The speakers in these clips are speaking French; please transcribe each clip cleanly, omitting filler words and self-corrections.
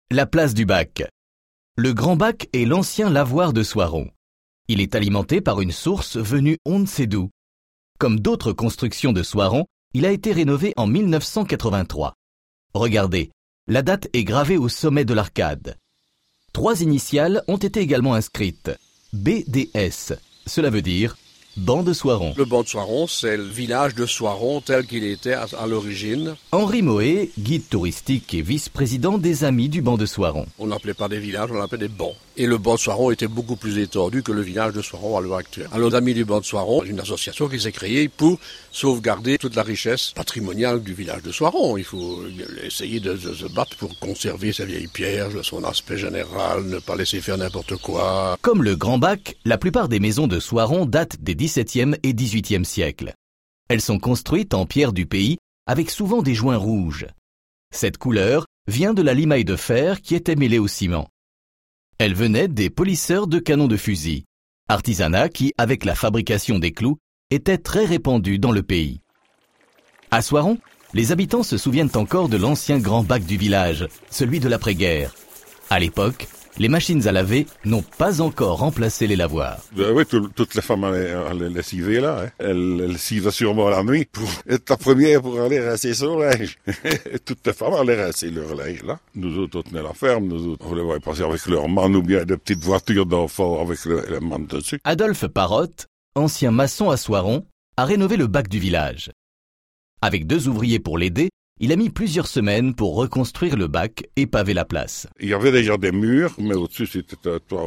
La place du bac. Le Grand Bac est l'ancien lavoir de Soiron. Il est alimenté par une source venue on ne sait d'où. Comme d'autres constructions de Soiron, il a été rénové en 1983. Regardez, la date est gravée au sommet de l'arcade. 3 initiales ont été également inscrites. BDS, cela veut dire Banc de Soiron. Le Banc de Soiron, c'est le village de Soiron tel qu'il était à l'origine. Henri Moët, guide touristique et vice-président des Amis du Banc de Soiron. On n'appelait pas des villages, on l'appelait des bancs. Et le Banc de Soiron était beaucoup plus étendu que le village de Soiron à l'heure actuelle. Alors, les Amis du Banc de Soiron, une association qui s'est créée pour sauvegarder toute la richesse patrimoniale du village de Soiron. Il faut essayer de se battre pour conserver ces vieilles pierres, son aspect général, ne pas laisser faire n'importe quoi. Comme le Grand Bac, la plupart des maisons de Soiron datent des XVIIe et XVIIIe siècles. Elles sont construites en pierre du pays avec souvent des joints rouges. Cette couleur vient de la limaille de fer qui était mêlée au ciment. Elle venait des polisseurs de canons de fusil, artisanat qui, avec la fabrication des clous, était très répandu dans le pays. À Soiron, les habitants se souviennent encore de l'ancien Grand Bac du village, celui de l'après-guerre. À l'époque, les machines à laver n'ont pas encore remplacé les lavoirs. Oui, toutes les femmes allaient lessiver là. Hein. Elles lessivaient sûrement la nuit pour être la première pour aller rincer son linge. Toutes les femmes allaient rincer leur linge là. Nous autres, on tenait la ferme. Nous autres, on les voyait passer avec leur manne ou bien des petites voitures d'enfants avec le manne dessus. Adolphe Parotte, ancien maçon à Soiron, a rénové le bac du village. Avec 2 ouvriers pour l'aider, il a mis plusieurs semaines pour reconstruire le bac et paver la place. Il y avait déjà des murs, mais au-dessus, c'était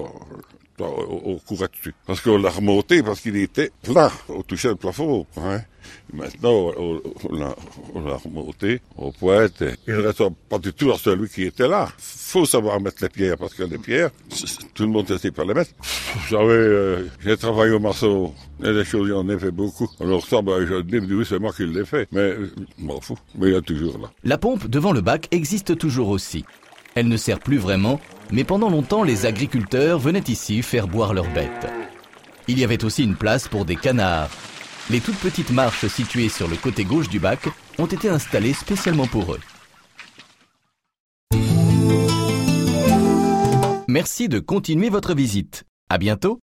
on courait dessus. Parce qu'on l'a remonté, parce qu'il était plat, on touchait le plafond. Hein. Maintenant, on l'a remonté, on pointe. Il ne reste pas du tout à celui qui était là. Faut savoir mettre les pierres, parce que les pierres, tout le monde ne sait pas les mettre. Vous savez, j'ai travaillé au maçon, et des choses, j'en ai fait beaucoup. Alors ça, je dis, oui, c'est moi qui l'ai fait, mais je m'en fous. Mais il est toujours là. La pompe devant le bac existe toujours aussi. Elle ne sert plus vraiment, mais pendant longtemps, les agriculteurs venaient ici faire boire leurs bêtes. Il y avait aussi une place pour des canards. Les toutes petites marches situées sur le côté gauche du bac ont été installées spécialement pour eux. Merci de continuer votre visite. À bientôt.